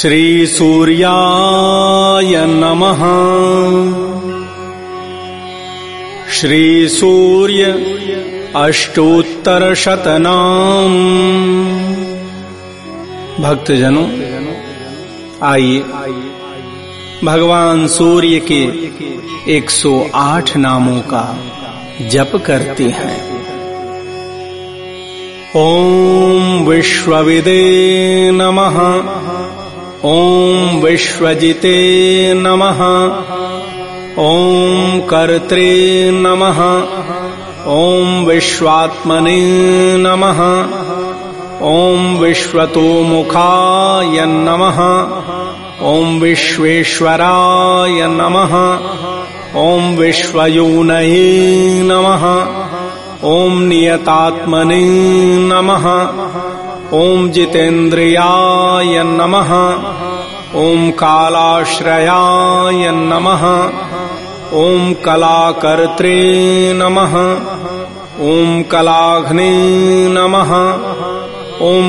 श्री सूर्याय नमः। श्री सूर्य अष्टोत्तरशतनाम। भक्तजनों, आइए भगवान सूर्य के 108 नामों का जप करते हैं। ओम विश्वविदे नमः। ओम विश्वजिते नमः। ओम कर्त्रे नमः। ओम विश्वात्मने नमः। ओम विश्वतोमुखाय नमः। ओम विश्वेश्वराय नमः। ओम विश्वयोनये नमः। ओम नियतात्मने नमः। ओम जितेन्द्रियाय नमः। ओम कालाश्रयाय नमः। ओम कलाकर्त्रे नमः। ओम कलाघ्ने नमः। ओम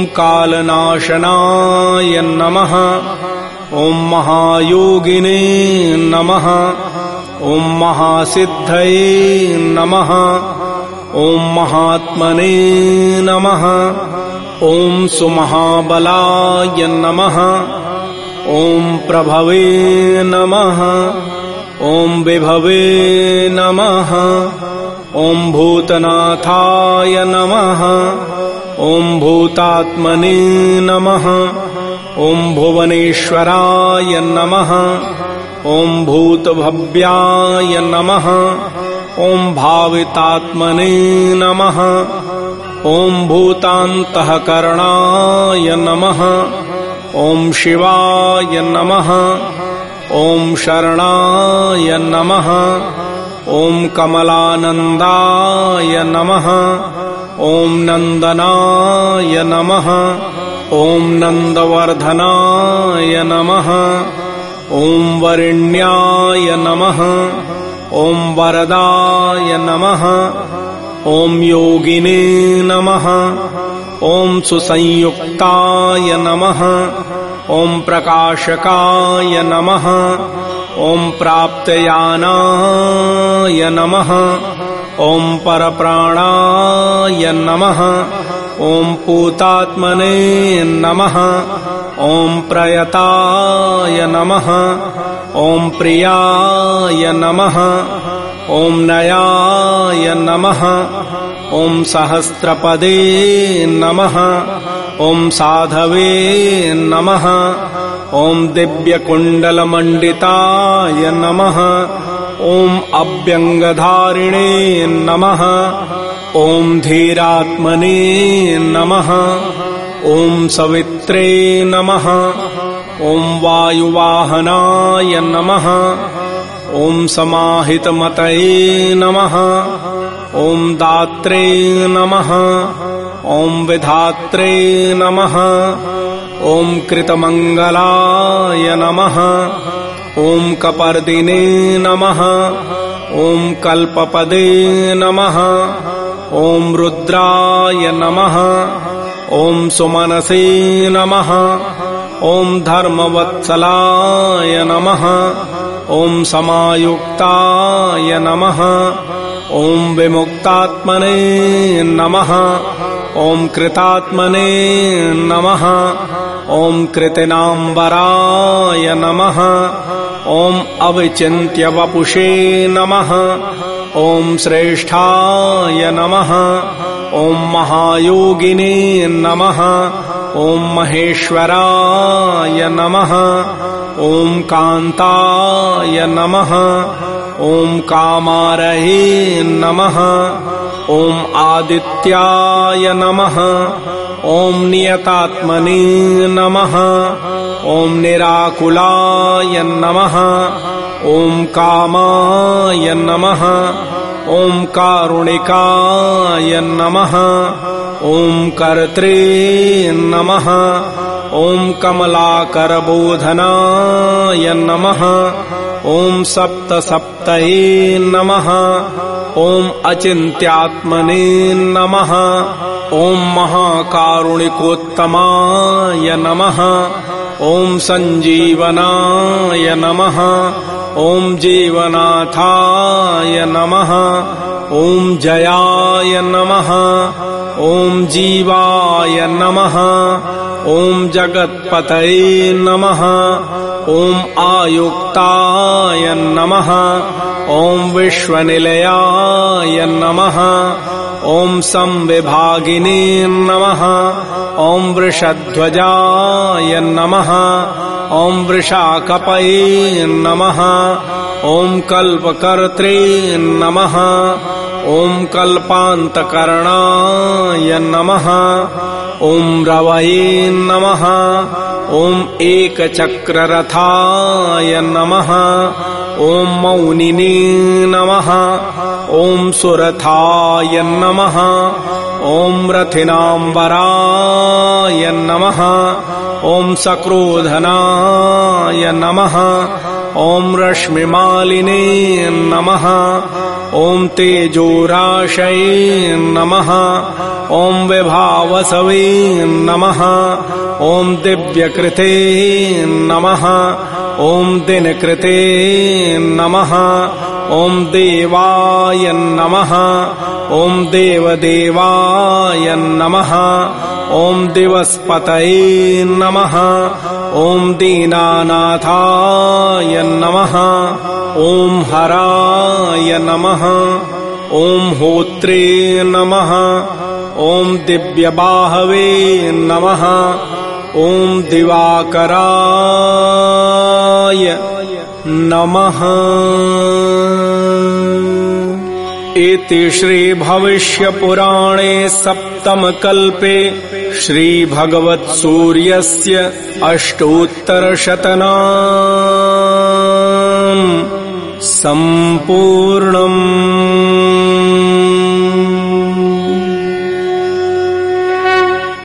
कालनाशनाय नमः। ओम महायोगिने नमः। ओम महासिद्धये नमः। ओम महात्मने नमः। ओम सुमहाबलाय नमः। ओम प्रभवे नमः। ओम विभवे नमः। ओम भूतनाथाय नमः। ओम भूतात्मने नमः। ओम भुवनेश्वराय नमः। ओम भूतभव्याय नमः। ओम भावितात्मने नमः। ओम भूतान्तःकरणाय नमः। ओम शिवाय नमः। ओम शरणाय नमः। ओम कमलानन्दाय नमः। ओम नन्दनाय नमः। ओम नन्दवर्धनाय नमः। ओम वरेण्याय नमः। ओम वरदाय नमः। ओम योगिने नमः। ओम सुसंयुक्ताय नमः। ओम प्रकाशकाय नमः। ओम प्राप्तयानाय नमः। ओम परप्राणाय नमः। ओम पूतात्मने नमः। ओम प्रयताय नमः। ओम प्रियाय नमः। ओम नयाय नमः। ओम सहस्रपदे नमः। ओम साधवे नमः। ओम दिव्यकुण्डलमण्डिताय नमः। ओम अभ्यङ्गधारिणे नमः। ओम धीरात्मने नमः। ओम सवित्रे नमः। ओम वायुवाहनाय नमः। ओम समाहितमतये नमः। ओम दात्रे नमः। ओम विधात्रे नमः। ओम कृतमङ्गलाय नमः। ओम कपर्दिने नमः। ओम कल्पपदे नमः। ओम रुद्राय नमः। ओम सुमनसे नमः। ओम धर्मवत्सलाय नमः। ओम समायुक्ताय नमः। ओम विमुक्तात्मने नमः। ओम कृतात्मने नमः। ओम कृतिनाम्बराय नमः। ओम अविचिन्त्यवपुषे नमः। ओम श्रेष्ठाय नमः। ओम महायोगिने नमः। ओम महेश्वराय नमः। ओम कान्ताय नमः। ओम कामारहे नमः। ओम आदित्याय नमः। ओम नियतात्मने नमः। ओम निराकुलाय नमः। ओम कामाय नमः। ओम कारुणिकाय नमः। ओम कर्त्रे नमः। ओम कमलाकरबोधनाय नमः। ओम सप्तसप्तये नमः। ओम अचिन्त्यात्मने नमः। ओम महाकारुणिकोत्तमाय नमः। ॐ सञ्जीवनाय नमः। ॐ जीवनाथाय नमः। ॐ जयाय नमः। ॐ जीवाय नमः। ॐ जगत्पतये नमः। ॐ आयुक्ताय नमः। ॐ विश्वनिलयाय नमः। ॐ संविभागिने नमः। ॐ वृषध्वजाय नमः। ॐ वृषाकपये नमः। ॐ कल्पकर्त्रे नमः। ॐ कल्पान्तकरणाय नमः। ॐ रवये नमः। ॐ एकचक्ररथाय नमः। ॐ मौनिने नमः। ॐ सुरथाय नमः। ॐ रथिनाम्बराय नमः। ॐ सक्रोधनाय नमः। ॐ रश्मिमालिने नमः। ॐ तेजोराशये नमः। ॐ विभावसवे नमः। ॐ दिव्यकृते नमः। ॐ दिनकृते नमः। ॐ देवाय नमः। ॐ देवदेवाय नमः। ॐ दिवस्पतये नमः। ॐ दीनानाथाय नमः। ॐ हराय नमः। ॐ होत्रे नमः। ॐ दिव्यबाहवे नमः। ॐ दिवाकराय नमः। इति श्रीभविष्यपुराणे सप्तमकल्पे श्रीभगवत्सूर्यस्य अष्टोत्तरशतनाम् सम्पूर्णम्।